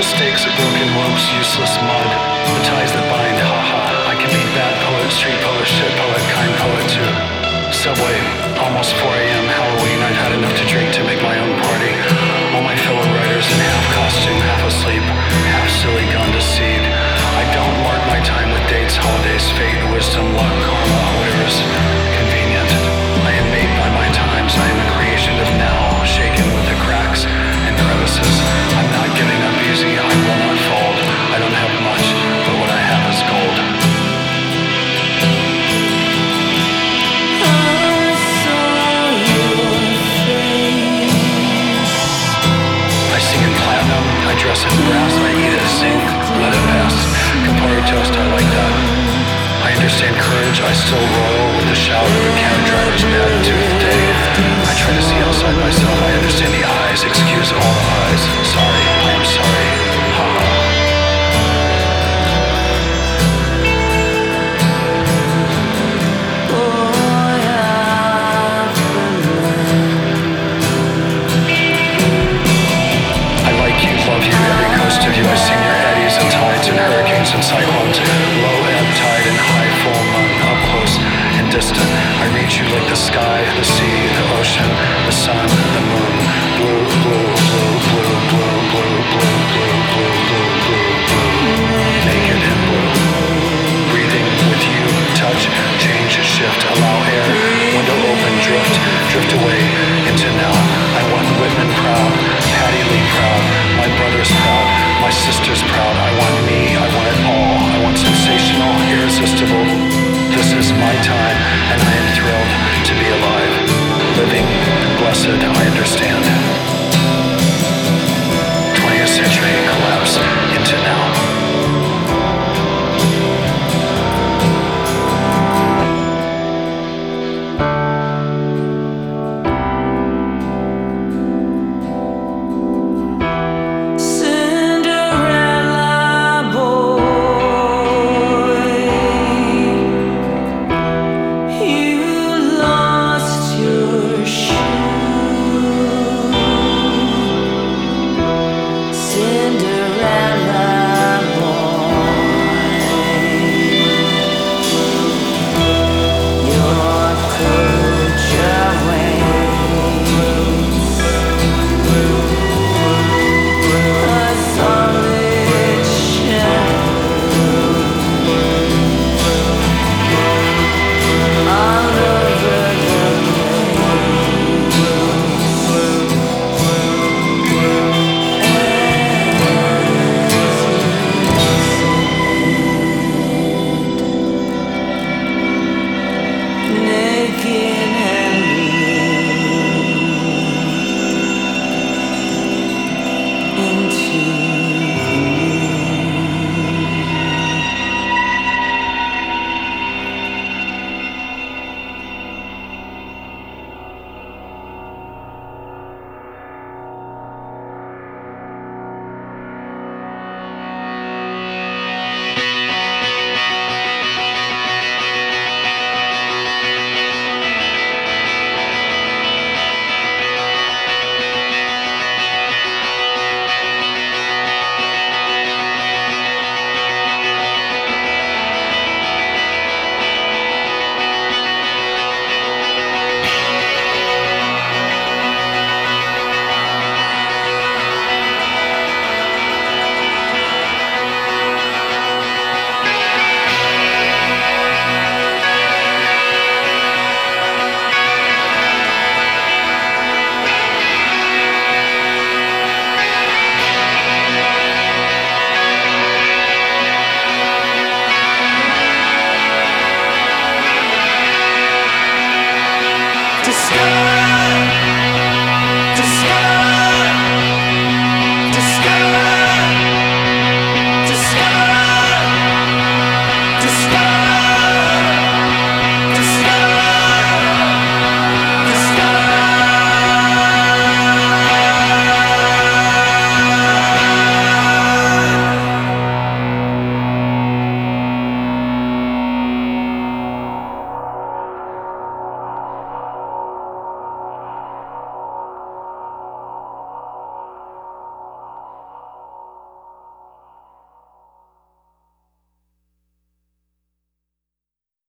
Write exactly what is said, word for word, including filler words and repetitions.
The stakes are broken ropes, useless mud. The ties that bind, haha. I can be bad poet, street poet, shit poet, kind poet too. Subway, almost four a.m. Halloween. I've had enough to drink to make my own party. All my fellow writers in half costume, half asleep, half silly, gone to seed. I don't mark my time with dates, holidays, fate, wisdom, luck, karma, whatever's convenient. I am made by my times. I am a creation of now, shaken with the cracks and crevices. I'm not giving up easy. I will not fold. I don't have much, but what I have is gold. I sing in platinum. I dress in brass. I eat it, sing, let it pass. Campari toast, I like that. I understand courage. I still roll with the shout of a cab driver's bad tooth day. I try to see outside myself. I understand the eyes. Excuse all the eyes. Sorry, I am sorry. Ha ha. I like you, love you, every coast of you. I sing your eddies and tides and hurricanes and cyclones. Low ebb tide and high full moon. Up close and distant. I reach you like the sky, the sea, the ocean, the sun, the moon. Blue, blue, blue, blue, blue, blue, blue, blue, blue, blue, blue, blue. Naked and blue. Breathing with you, touch, change, shift, allow air. Window open, drift, drift away into now. I want Whitman proud, Patty Lee proud, my brother's proud, my sister's proud. I want me, I want it all. I want sensational, irresistible. This is my time.